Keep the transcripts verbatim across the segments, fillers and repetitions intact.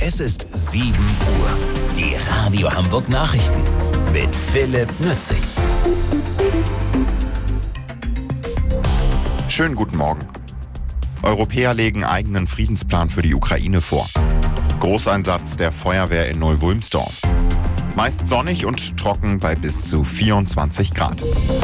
Es ist sieben Uhr. Die Radio Hamburg Nachrichten mit Philipp Nützig. Schönen guten Morgen. Europäer legen eigenen Friedensplan für die Ukraine vor. Großeinsatz der Feuerwehr in Neu-Wulmsdorf. Meist sonnig und trocken bei bis zu vierundzwanzig Grad.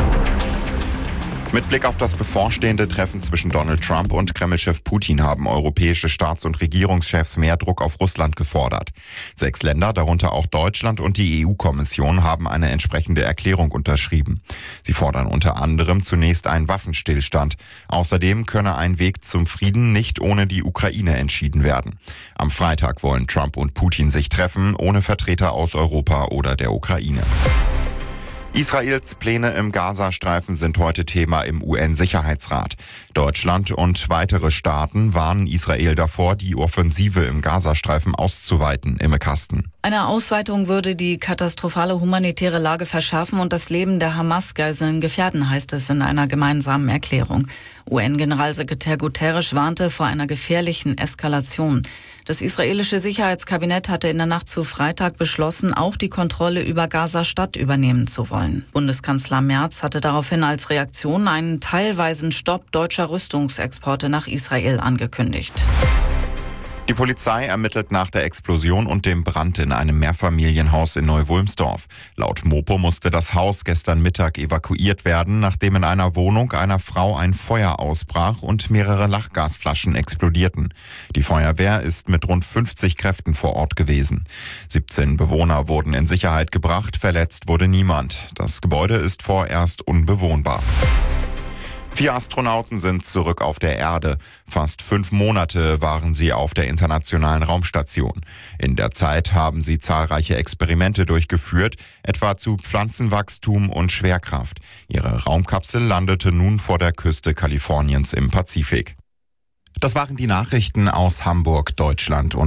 Mit Blick auf das bevorstehende Treffen zwischen Donald Trump und Kremlchef Putin haben europäische Staats- und Regierungschefs mehr Druck auf Russland gefordert. Sechs Länder, darunter auch Deutschland und die E U-Kommission, haben eine entsprechende Erklärung unterschrieben. Sie fordern unter anderem zunächst einen Waffenstillstand. Außerdem könne ein Weg zum Frieden nicht ohne die Ukraine entschieden werden. Am Freitag wollen Trump und Putin sich treffen, ohne Vertreter aus Europa oder der Ukraine. Israels Pläne im Gazastreifen sind heute Thema im U N-Sicherheitsrat. Deutschland und weitere Staaten warnen Israel davor, die Offensive im Gazastreifen auszuweiten. Imme Kasten. Eine Ausweitung würde die katastrophale humanitäre Lage verschärfen und das Leben der Hamas-Geiseln gefährden, heißt es in einer gemeinsamen Erklärung. U N-Generalsekretär Guterres warnte vor einer gefährlichen Eskalation. Das israelische Sicherheitskabinett hatte in der Nacht zu Freitag beschlossen, auch die Kontrolle über Gaza-Stadt übernehmen zu wollen. Bundeskanzler Merz hatte daraufhin als Reaktion einen teilweisen Stopp deutscher Rüstungsexporte nach Israel angekündigt. Die Polizei ermittelt nach der Explosion und dem Brand in einem Mehrfamilienhaus in Neu-Wulmsdorf. Laut Mopo musste das Haus gestern Mittag evakuiert werden, nachdem in einer Wohnung einer Frau ein Feuer ausbrach und mehrere Lachgasflaschen explodierten. Die Feuerwehr ist mit rund fünfzig Kräften vor Ort gewesen. siebzehn Bewohner wurden in Sicherheit gebracht, verletzt wurde niemand. Das Gebäude ist vorerst unbewohnbar. Vier Astronauten sind zurück auf der Erde. Fast fünf Monate waren sie auf der Internationalen Raumstation. In der Zeit haben sie zahlreiche Experimente durchgeführt, etwa zu Pflanzenwachstum und Schwerkraft. Ihre Raumkapsel landete nun vor der Küste Kaliforniens im Pazifik. Das waren die Nachrichten aus Hamburg, Deutschland und